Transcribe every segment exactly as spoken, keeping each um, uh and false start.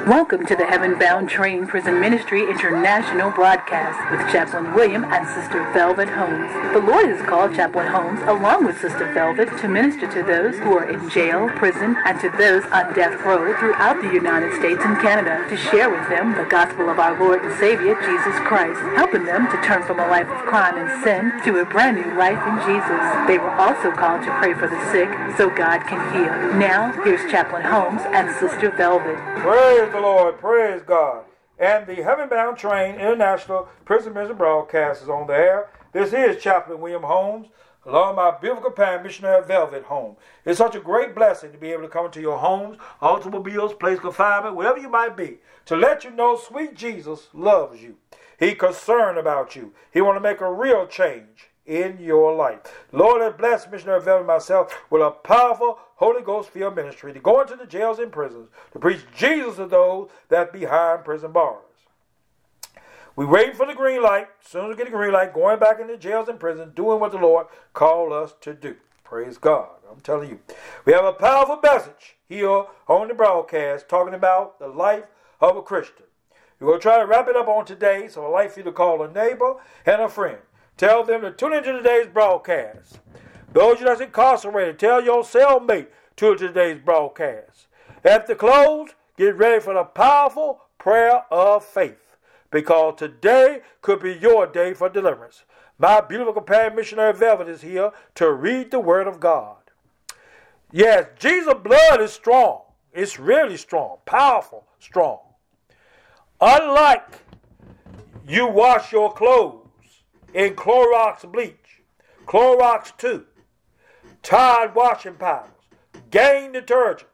Welcome to the Heaven Bound Train Prison Ministry International broadcast with Chaplain William and Sister Velvet Holmes. The Lord has called Chaplain Holmes along with Sister Velvet to minister to those who are in jail, prison, and to those on death row throughout the United States and Canada to share with them the gospel of our Lord and Savior, Jesus Christ, helping them to turn from a life of crime and sin to a brand new life in Jesus. They were also called to pray for the sick so God can heal. Now, here's Chaplain Holmes and Sister Velvet. Praise the Lord, praise God. And the Heaven Bound Train International Prison Ministry broadcast is on the air. This is Chaplain William Holmes, along with my beautiful companion, Missionary Velvet Holmes. It's such a great blessing to be able to come into your homes, automobiles, place of confinement, whatever you might be, to let you know sweet Jesus loves you. He's concerned about you. He wants to make a real change in your life. Lord has blessed Missionary Velvet and myself with a powerful Holy Ghost-filled ministry to go into the jails and prisons to preach Jesus to those that behind prison bars. We waiting for the green light. As soon as we get the green light, going back into jails and prisons, doing what the Lord called us to do. Praise God. I'm telling you. We have a powerful message here on the broadcast talking about the life of a Christian. We're going to try to wrap it up on today, so I'd like for you to call a neighbor and a friend. Tell them to tune into today's broadcast. Those of you that's incarcerated, tell your cellmate to tune into today's broadcast. At the close, get ready for the powerful prayer of faith, because today could be your day for deliverance. My beautiful companion, Missionary Velvet, is here to read the Word of God. Yes, Jesus' blood is strong. It's really strong, powerful, strong. Unlike you wash your clothes in Clorox bleach, Clorox two, Tide washing powders, Gain detergent.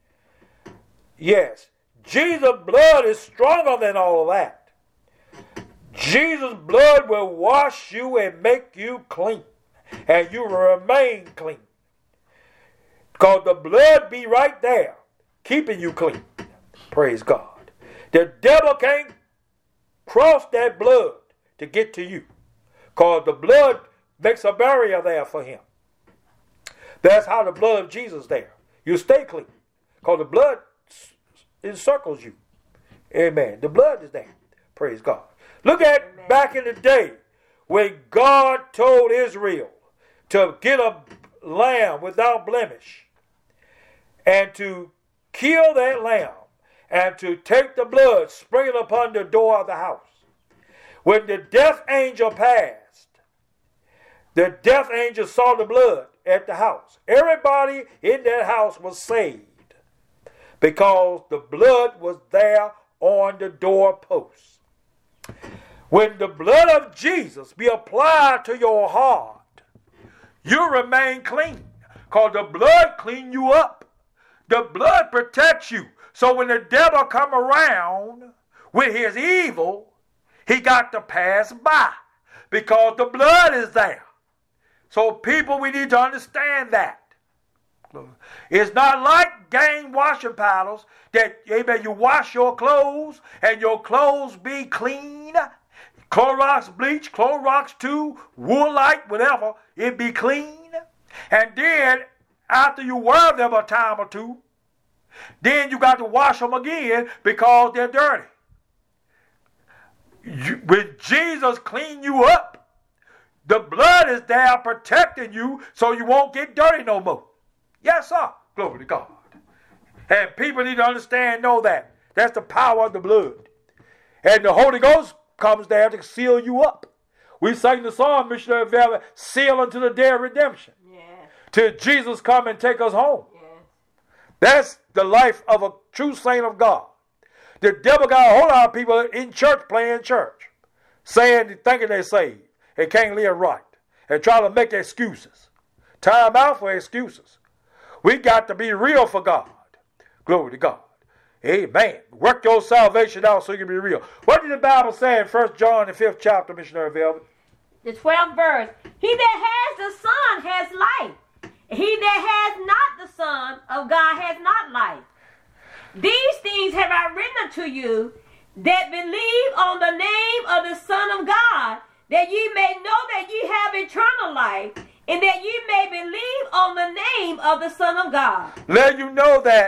Yes, Jesus' blood is stronger than all of that. Jesus' blood will wash you and make you clean, and you will remain clean. Because the blood be right there, keeping you clean. Praise God. The devil can't cross that blood to get to you, because the blood makes a barrier there for him. That's how the blood of Jesus is there. You stay clean, because the blood encircles you. Amen. The blood is there. Praise God. Look at Amen. Back in the day when God told Israel to get a lamb without blemish and to kill that lamb and to take the blood, sprinkle it upon the door of the house. When the death angel passed, the death angel saw the blood at the house. Everybody in that house was saved because the blood was there on the doorpost. When the blood of Jesus be applied to your heart, you remain clean, because the blood clean you up. The blood protects you. So when the devil come around with his evil, he got to pass by, because the blood is there. So people, we need to understand that. It's not like Gain washing powders that, amen, you wash your clothes and your clothes be clean. Clorox bleach, Clorox two, Woolite, whatever, it be clean. And then after you wear them a time or two, then you got to wash them again because they're dirty. You, when Jesus clean you up, the blood is there protecting you so you won't get dirty no more. Yes, sir. Glory to God. And people need to understand, know that. That's the power of the blood. And the Holy Ghost comes there to seal you up. We sang the song, Missionary Velvet, seal unto the day of redemption. Yeah. Till Jesus come and take us home. Yeah. That's the life of a true saint of God. The devil got a whole lot of people in church playing church, saying, thinking they're saved and can't live right, and trying to make excuses. Time out for excuses. We got to be real for God. Glory to God. Amen. Work your salvation out so you can be real. What did the Bible say in First John, the fifth chapter, Missionary Velvet? The twelfth verse. He that has the Son has life. He that has not the Son of God has not life. These things have I written unto you that believe on the name of the Son of God, that ye may know that ye have eternal life, and that ye may believe on the name of the Son of God. Let you know that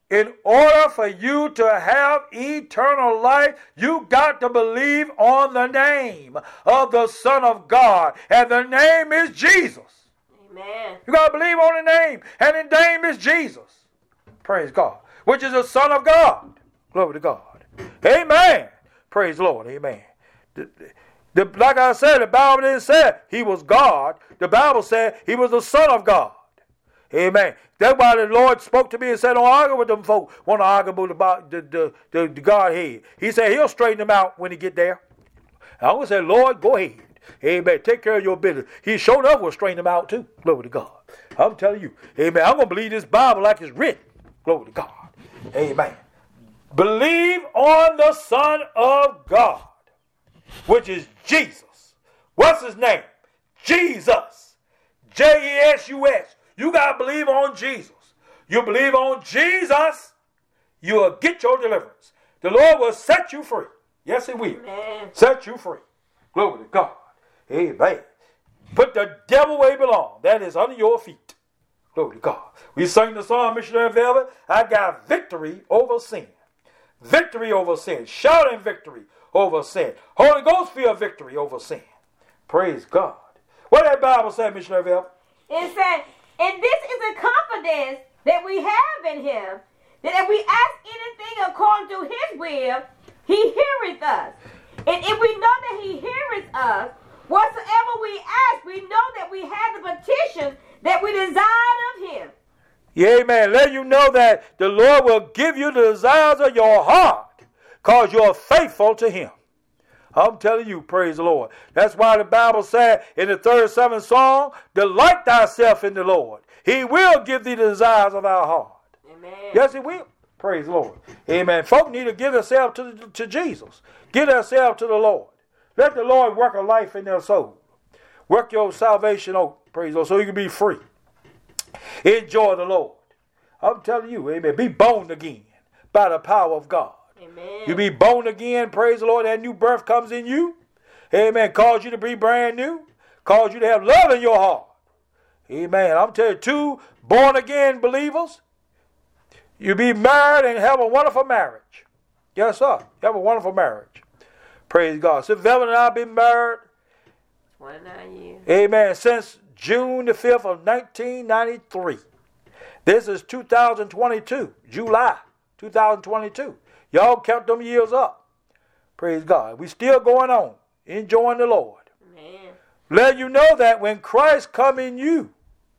in order for you to have eternal life, you got to believe on the name of the Son of God. And the name is Jesus. Amen. You got to believe on the name. And the name is Jesus. Praise God. Which is the Son of God. Glory to God. Amen. Praise the Lord. Amen. The, the, like I said, the Bible didn't say he was God. The Bible said he was the Son of God. Amen. That's why the Lord spoke to me and said, don't argue with them folk. Want to argue about the, the, the, the Godhead. He said he'll straighten them out when he get there. I always say, Lord, go ahead. Amen. Take care of your business. He showed up will straighten them out too. Glory to God. I'm telling you. Amen. I'm going to believe this Bible like it's written. Glory to God. Amen. Believe on the Son of God, which is Jesus. What's his name? Jesus. J E S U S. You got to believe on Jesus. You believe on Jesus, you will get your deliverance. The Lord will set you free. Yes, he will. Amen. Set you free. Glory to God. Amen. Put the devil where he belongs. That is under your feet. Glory to God. We sang the song, Missionary Velvet. I got victory over sin. Victory over sin. Shouting victory over sin. Holy Ghost feel victory over sin. Praise God. What that Bible say, Missionary Velvet? It said, and this is a confidence that we have in him, that if we ask anything according to his will, he heareth us. And if we know that he heareth us, whatsoever we ask, we know that we have the petition that we desire of him. Yeah, amen. Let you know that the Lord will give you the desires of your heart because you're faithful to him. I'm telling you, praise the Lord. That's why the Bible said in the thirty-seventh Psalm, delight thyself in the Lord. He will give thee the desires of our heart. Amen. Yes, he will. Praise the Lord. Amen. Folk need to give themselves to, to Jesus. Give themselves to the Lord. Let the Lord work a life in their soul. Work your salvation out, praise the Lord, so you can be free. Enjoy the Lord. I'm telling you, amen. Be born again by the power of God. Amen. You be born again, praise the Lord. That new birth comes in you. Amen. Cause you to be brand new. Cause you to have love in your heart. Amen. I'm telling you, two born again believers, you be married and have a wonderful marriage. Yes, sir. You have a wonderful marriage. Praise God. So Velvet and I have been married. twenty-nine years. Amen. Since June the fifth of nineteen ninety-three. This is two thousand twenty-two. July two thousand twenty-two. Y'all count them years up. Praise God. We still going on. Enjoying the Lord. Amen. Let you know that when Christ come in you,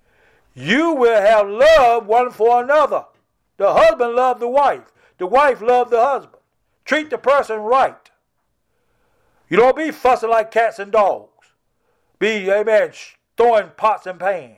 you will have love one for another. The husband love the wife. The wife love the husband. Treat the person right. You don't be fussing like cats and dogs. Be, amen, throwing pots and pans.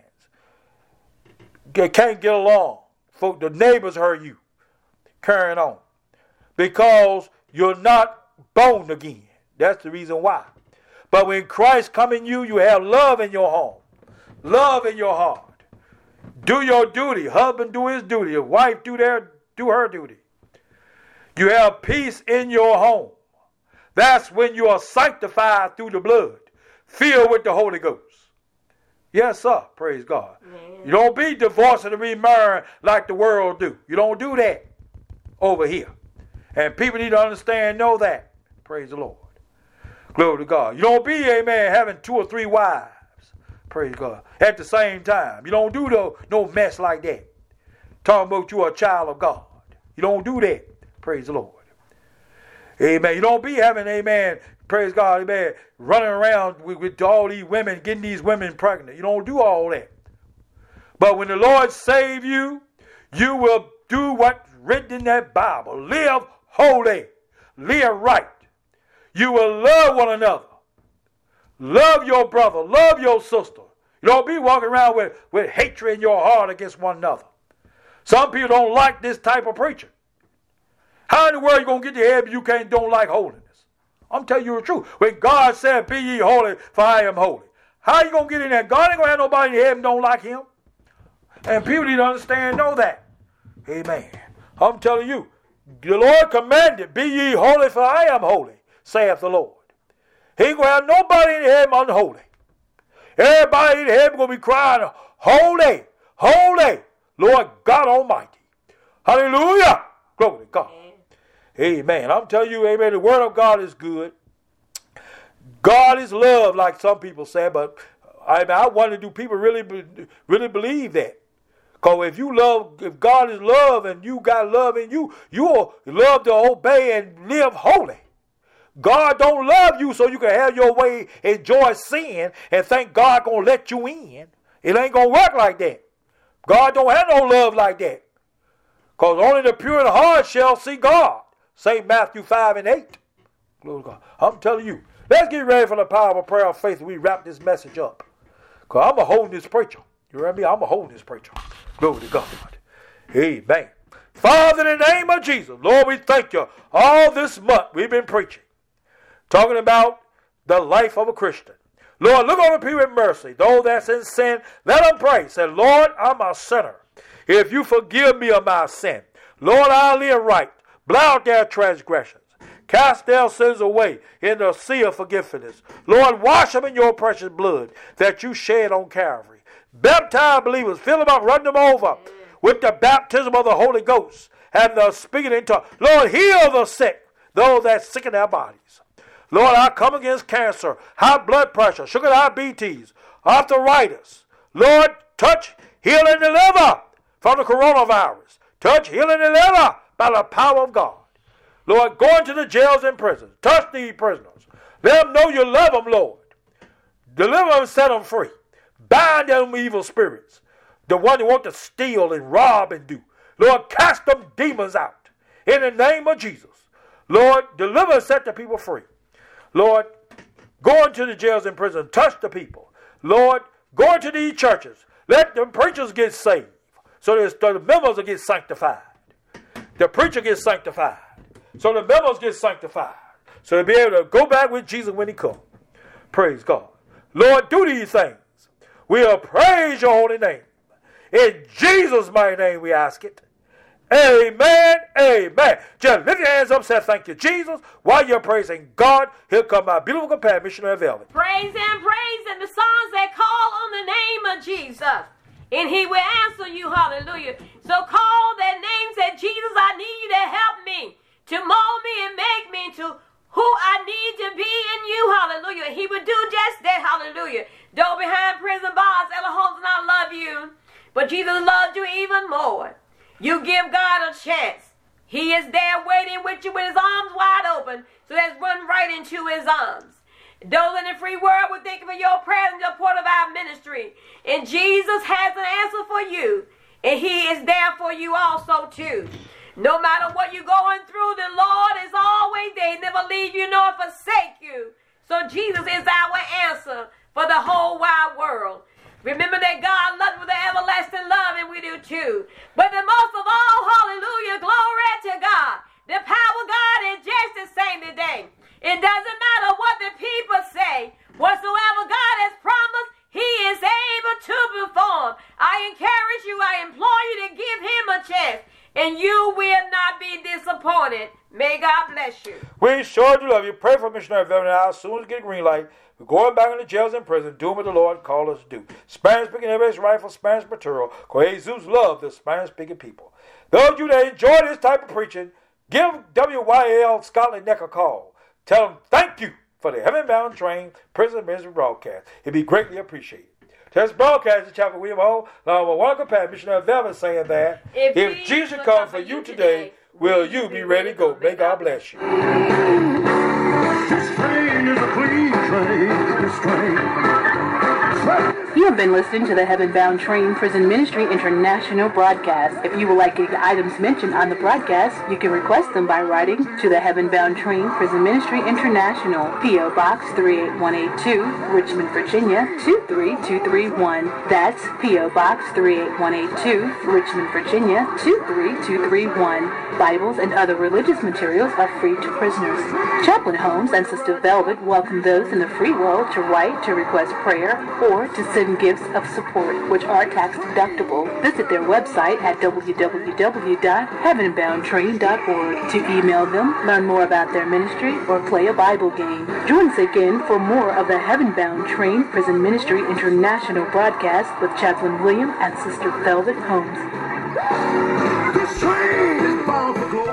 You can't get along. Folk, the neighbors heard you. Carrying on. Because you're not born again. That's the reason why. But when Christ come in you, you have love in your home. Love in your heart. Do your duty. Husband do his duty. Wife do their do her duty. You have peace in your home. That's when you are sanctified through the blood. Filled with the Holy Ghost. Yes, sir. Praise God. Amen. You don't be divorced and remarried like the world do. You don't do that over here. And people need to understand, know that. Praise the Lord. Glory to God. You don't be, amen, having two or three wives. Praise God. At the same time. You don't do no, no mess like that. Talking about you are a child of God. You don't do that. Praise the Lord. Amen. You don't be having, amen, praise God, amen, running around with, with all these women, getting these women pregnant. You don't do all that. But when the Lord save you, you will do what's written in that Bible. Live holy. Live right. You will love one another. Love your brother. Love your sister. You don't be walking around with, with hatred in your heart against one another. Some people don't like this type of preaching. How in the world are you going to get to heaven if you can't don't like holiness? I'm telling you the truth. When God said, be ye holy, for I am holy. How are you going to get in there? God ain't going to have nobody in heaven don't like him. And people need to understand, know that. Amen. I'm telling you, the Lord commanded, be ye holy, for I am holy, saith the Lord. He ain't going to have nobody in heaven unholy. Everybody in heaven going to be crying, holy, holy, Lord God Almighty. Hallelujah. Glory to God. Amen. I'm telling you, amen, the word of God is good. God is love, like some people say, but I mean, I wonder, do people really, really believe that? Because if you love, if God is love and you got love in you, you'll love to obey and live holy. God don't love you so you can have your way, enjoy sin, and think God gonna let you in. It ain't gonna work like that. God don't have no love like that. Because only the pure in heart shall see God. Saint Matthew five and eight. Glory to God. I'm telling you. Let's get ready for the power of prayer of faith and we wrap this message up. Because I'm a holding this preacher. You hear me? I'm a holding this preacher. Glory to God. Amen. Father, in the name of Jesus, Lord, we thank you. All this month we've been preaching. Talking about the life of a Christian. Lord, look on the people with mercy. Those that's in sin, let them pray. Say, Lord, I'm a sinner. If you forgive me of my sin, Lord, I'll live right. Blot out their transgressions. Cast their sins away in the sea of forgiveness. Lord, wash them in your precious blood that you shed on Calvary. Baptize believers, fill them up, run them over with the baptism of the Holy Ghost and the speaking in tongues. Lord, heal the sick, those that sick in their bodies. Lord, I come against cancer, high blood pressure, sugar diabetes, arthritis. Lord, touch, heal, and deliver from the coronavirus. Touch, heal, and deliver by the power of God. Lord, go into the jails and prisons. Touch these prisoners. Let them know you love them, Lord. Deliver them and set them free. Bind them evil spirits. The one who want to steal and rob and do. Lord, cast them demons out. In the name of Jesus. Lord, deliver and set the people free. Lord, go into the jails and prisons. Touch the people. Lord, go into these churches. Let the preachers get saved. So that the members will get sanctified. The preacher gets sanctified. So the members get sanctified. So they'll be able to go back with Jesus when he comes. Praise God. Lord, do these things. We'll praise your holy name. In Jesus' mighty name we ask it. Amen. Amen. Just lift your hands up and say thank you, Jesus. While you're praising God, here come my beautiful companion, Missionary Velvet. Praise him, praise him. The songs that call on the name of Jesus. And he will answer you. Hallelujah. So call that name. Say, Jesus, I need you to help me. To mold me and make me into who I need to be in you. Hallelujah. He would do just that. Hallelujah. Though behind prison bars, Ella Holmes and I love you. But Jesus loves you even more. You give God a chance. He is there waiting with you with his arms wide open. So let's run right into his arms. Those in the free world will thank you for your prayers and your support of our ministry. And Jesus has an answer for you. And he is there for you also too. No matter what you're going through, the Lord is always there. He never leave you nor forsake you. So Jesus is our answer for the whole wide world. Remember that God loves you with an everlasting love, and we do too. But the most of all, hallelujah, glory to God. The power of God is just the same today. It doesn't matter what the people say. Whatsoever God has promised, he is able to perform. I encourage you, I implore you to give him a chance. And you will not be disappointed. May God bless you. We sure do love you. Pray for Missionary Velvet and I. As soon as we get a green light, we're going back into jails and prison, doing what the Lord called us to do. Spanish-speaking everybody's right for Spanish material. Because Jesus loved the Spanish-speaking people. Those of you that enjoy this type of preaching, give W Y L Scotland Neck a call. Tell them thank you for the Heaven Bound Train Prison Ministry broadcast. It'd be greatly appreciated. This broadcast is Chaplain William Ho, along with one companion, Missionary Velvet, saying that if, if Jesus comes for you today, will you be ready to go? May God bless you. This train is a clean train. This train. You have been listening to the Heaven Bound Train Prison Ministry International broadcast. If you would like the items mentioned on the broadcast, you can request them by writing to the Heaven Bound Train Prison Ministry International, P O Box three eight one eight two, Richmond, Virginia two three two three one. That's P O Box three eight one eight two, Richmond, Virginia two three two three one. Bibles and other religious materials are free to prisoners. Chaplain Holmes and Sister Velvet welcome those in the free world to write to request prayer or to send gifts of support, which are tax deductible. Visit their website at w w w dot heaven bound train dot org to email them, learn more about their ministry, or play a Bible game. Join us again for more of the Heaven Bound Train Prison Ministry International broadcast with Chaplain William and Sister Velvet Holmes. train.